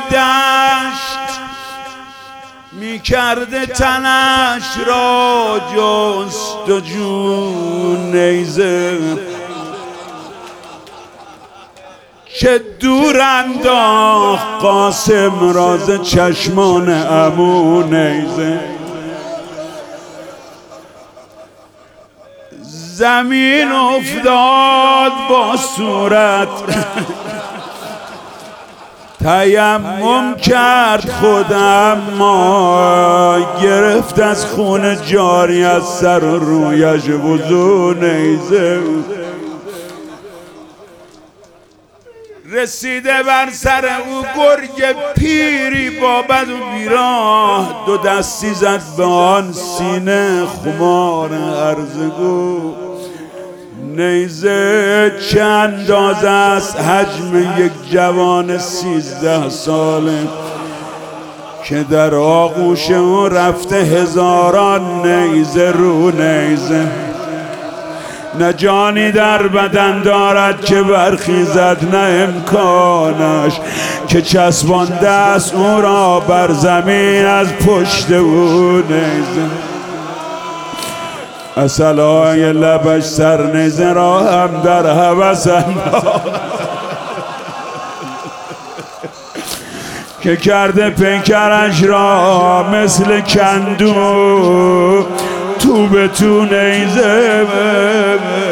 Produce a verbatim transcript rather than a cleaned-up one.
دشت می کرده تنش را جستجو نیزه که دور انداخت قاسم راز چشمان عمو نیزه زمین افتاد با صورت تیمم کرد خودم ما گرفت از خون جاری از سر و رویش وضو نیزه رسیده بر سر او گرگ پیری با بد و بیراه دو دستی زد به آن سینه خمار ارزگو نیزه چه اندازه است حجم یک جوان سیزده ساله که در آغوش او رفته هزاران نیزه رو نیزه نه جانی در بدن دارد که برخیزد نه امکانش که چسبانده است او را بر زمین از پشت او نیزه اصلای لبش سر نیزه را هم در هوس که کرده پیکرش را مثل کندو تو به تو نیزه